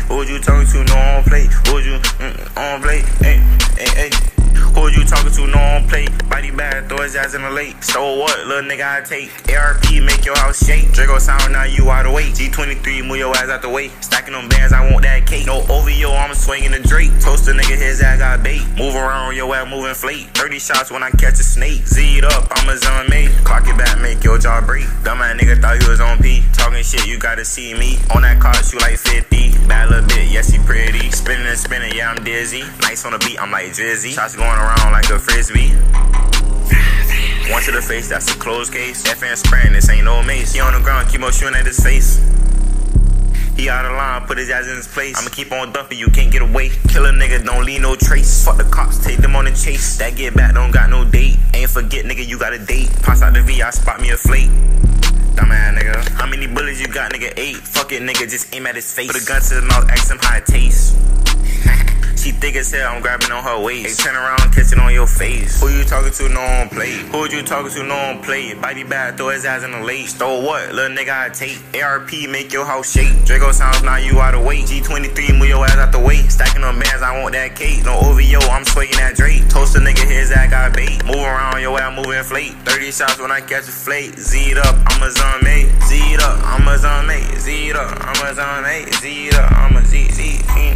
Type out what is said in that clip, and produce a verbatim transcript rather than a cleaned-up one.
Who you talking to? No, I don't play. Who you, mm, I don't play. Hey, hey, hey. Who you talking to? No, I don't play. Body bad, throw his ass in the lake. Stole what? Little nigga, I take. A R P, make your house shake. Draco sound, now you out of weight. G twenty-three, move your ass out the way. Stacking them bands, I want that cake. No O V O, I'm swinging the Drake. Toast a nigga, his ass got bait. Move around, your ass moving flake. thirty shots when I catch a snake. Z'd up, I'm a zone mate. Clock it back, make your jaw break. Dumb ass nigga thought he was on P. Talking shit, you gotta see me. On that car, shoot like fifty. Bad little bit, yes, he pretty. Spinning and spinning, yeah, I'm dizzy. Nice on the beat, I'm like Drizzy. Shots going around like a frisbee. One to the face, that's a closed case. F N spraying, this ain't no mace. He on the ground, keep on shooting at his face. He out of line, put his ass in his place. I'ma keep on dumping, you can't get away. Kill a nigga, don't leave no trace. Fuck the cops, take them on the chase. That get back, don't got no date. Ain't forget, nigga, you got a date. Pass out the V, I spot me a flake. Dumb ass nigga. How many bullets you got, nigga? Eight. Fuck it, nigga, just aim at his face. Put a gun to his mouth, ask him how it tastes. She thick as hell, I'm grabbing on her waist. Hey, turn around, catch it on your face. Who you talking to? No on play. Who you talking to? No on play. Body bad, throw his ass in the lake. Stole what? Little nigga, I take. A R P, make your house shake. Draco sounds, now you out of weight. G twenty-three, move your ass out the way. Stacking them bands, I want that cake. No O V O, I'm swinging that Drake. Toast a nigga, his ass got bait. Move around, your ass moving flake. thirty shots when I catch a flake. Z'd up, I'm a zone mate. Z'd up, I'm a zone mate. Z'd up, I'm a zone mate. Z'd up, I'm a Z, Z, Z.